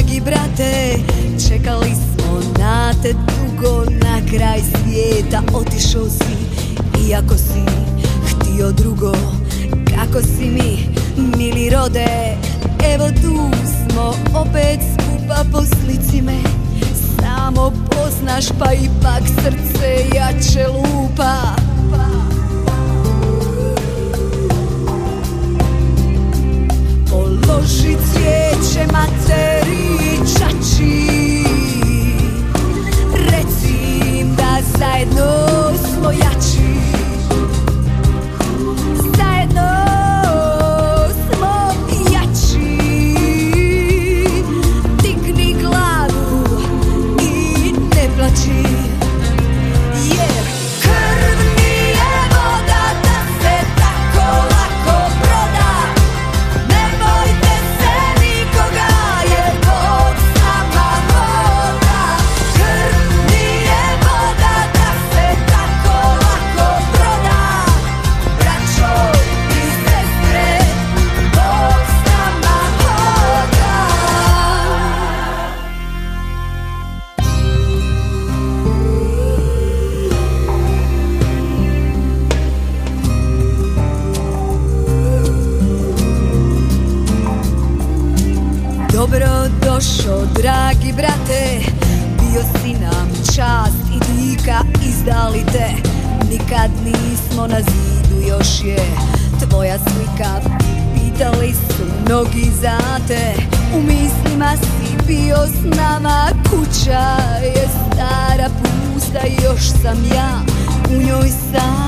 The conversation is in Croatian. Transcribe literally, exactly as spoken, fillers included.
dragi brate, čekali smo na te dugo, na kraj svijeta otišao si. Iako si htio drugo, kako si mi, mili rode. Evo tu smo opet skupa, po slici me samo poznaš, pa ipak srce jače lupa. Položi cvijeće materi čači, reci im da zajedno smo jači. Zajedno smo jači. Digni glavu i ne plači, jer krv nije voda da se tako lako proda. Ne bojte se nikoga, jer Bog s nama hoda. Krv nije voda da se tako lako proda. Braćo i sestre, Bog s nama hoda. Dobro došao, dragi brate, bio si nam čast i dika, izdali te. Nikad nismo na zidu, još je tvoja slika. Pitali su mnogi za te, u mislima si bio s nama. Kuća je stara, pusta, još sam ja u njoj sam.